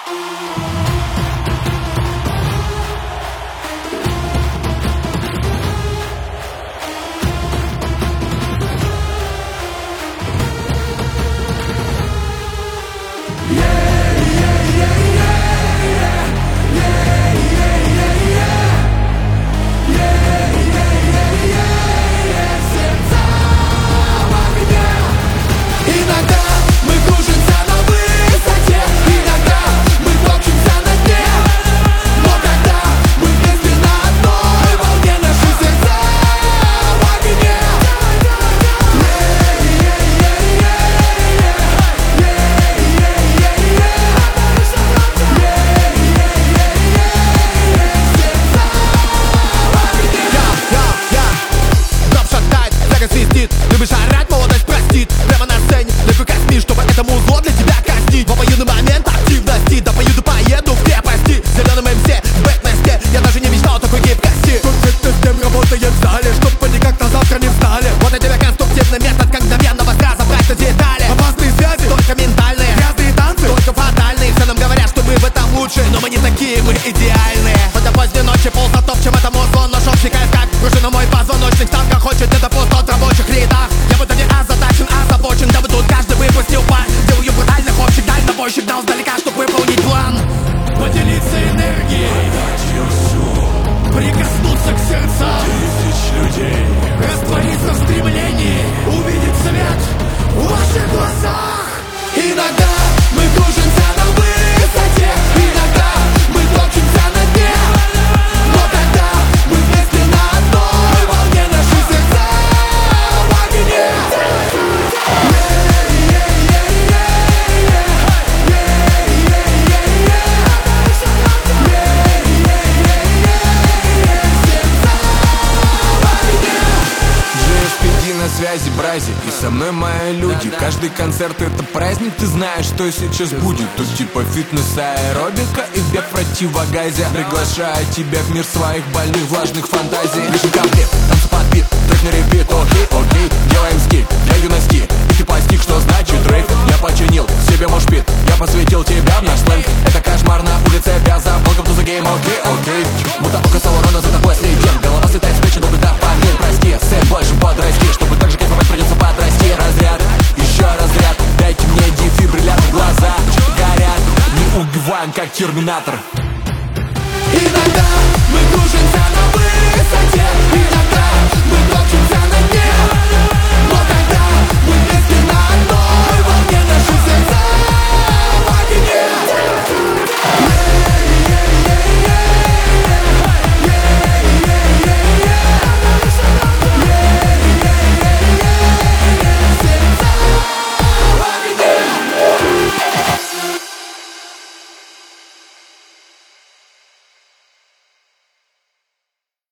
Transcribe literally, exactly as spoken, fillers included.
Любишь орать, молодость простит. Прямо на сцене, легко косми, чтобы это музло для тебя казнить. В обоюдный момент активности, да поеду, поеду в крепости. Зеленым эм си, в бэтместе, я даже не мечтал о такой гибкости. Тут фитнес-тем работает в зале, чтоб они как на завтра не встали. Вот и тебе конструктивный метод, как мгновенного разобрать на детали. Опасные связи, только ментальные, грязные танцы, только фатальные. Все нам говорят, что мы в этом лучше, но мы не такие, мы идеальные. Хоть до поздней ночи ползатопчем этому зло, но шок шикает как пружина мой позвоночник. Ставка хочет это пустот в рабочих рядах. Я будто не озадачен, озабочен, дабы тут каждый выпустил пар. Делаю брутальных общих дальнобойщик, дал сдалека, чтоб выполнить план. Поделиться энергией, отдать ее всю, прикоснуться к сердцам тысяч людей, раствориться в стремлении, увидеть свет в ваших глазах. Иногда мы кружимся на высоте, иногда мы топчемся на дне, но тогда мы вместе на одной волне, наши сердца в огне. на связи, брази, и со мной мои люди. Каждый концерт это праздник, ты знаешь, что сейчас будет. Тут типа фитнес, аэробика и бег в противогазе. Приглашаю тебя в мир своих больных, влажных фантазий. Вижу комплект, танцы под бит, трек на репит. Окей, окей, делаем стиль для юности. И ты постиг, что значит рейв. Я починил себе мошпит, я посвятил тебя в наш сленг. Это кошмар на улице Вяза. Welcome to the game, окей, окей. Будто око Саурона за тобой следим. Голова слетает с плечи, долго так помин. Прости, сын, больше подрасти, чтобы так же кайфовать придется подрасти. Разряд, еще разряд. Дайте мне дефибриллятор, глаза горят. Не убиваем, как терминатор. Иногда мы кружимся на высоте, иногда